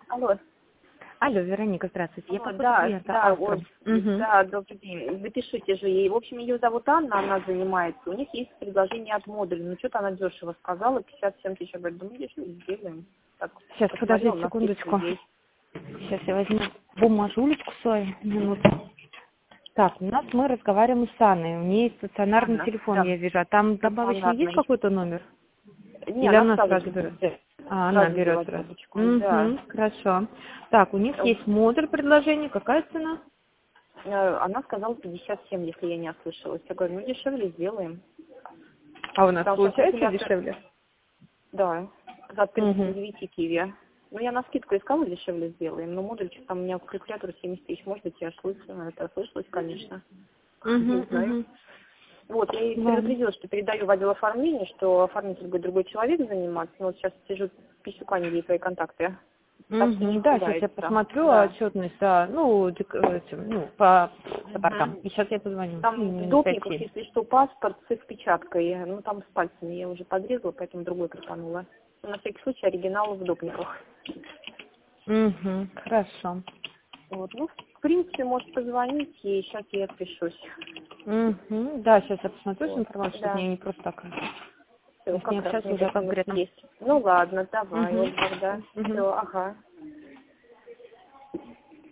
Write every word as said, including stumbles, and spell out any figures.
Алло. Алло, Вероника, здравствуйте. Я Алло, по поводу да, клиента да, Астра. ой, Мгм. да, добрый день. Запишите же ей. В общем, ее зовут Анна, она занимается. У них есть предложение от модуля. Ну, что-то она дешево сказала, пятьдесят семь тысяч. Я говорю, да мы дешево сделаем. Так, Сейчас, посмотрела подождите на скидку секундочку. здесь. Сейчас я возьму бумажулечку свою. Минуту. Так, у нас мы разговариваем с Анной. У нее есть стационарный Анна, телефон, да, я вижу. А там добавочный есть стационарный. какой-то номер? Не, Или она она сразу сразу же берет? э, А, она сразу берет взяла сразу. трубочку, да. Угу, хорошо. Так, у них Э, есть модуль предложений. Какая цена? Она сказала пятьдесят семь, если я не ослышалась. Я говорю, ну дешевле сделаем. А у нас Потому что получается калькулятор, дешевле? да, за тридцать Угу. девять киви. Ну, я на скидку искала, дешевле сделаем. Но модуль, что там у меня в калькуляторе семьдесят тысяч. Может быть, я слышала, это слышалось, конечно. Не Угу, знаю. угу. Вот, я ей Ладно. предупредила, что передаю в отдел оформления, что оформитель будет другой человек заниматься. Но вот сейчас сижу, писюками ей твои контакты. Так что не Мгм. Да, сейчас я испугается. посмотрю Да. отчетность, да, ну, дек- этим, ну, по саппортам. Мгм. И сейчас я позвоню. Там в Минут допниках, пять-семь. если что, паспорт с их печаткой. Ну, там с пальцами я уже подрезала, поэтому другой крепанула. Но на всякий случай оригинал в допниках. Угу, хорошо. Вот, ну, в принципе, может позвонить ей, сейчас я отпишусь. Угу. Да, сейчас я посмотрю всю Вот, информацию, чтобы да, мне не просто так. все, Я с ней как раз общаться мне уже пять минут конкретно. есть. Ну ладно, давай, Угу. вот тогда. Угу. Все, ага.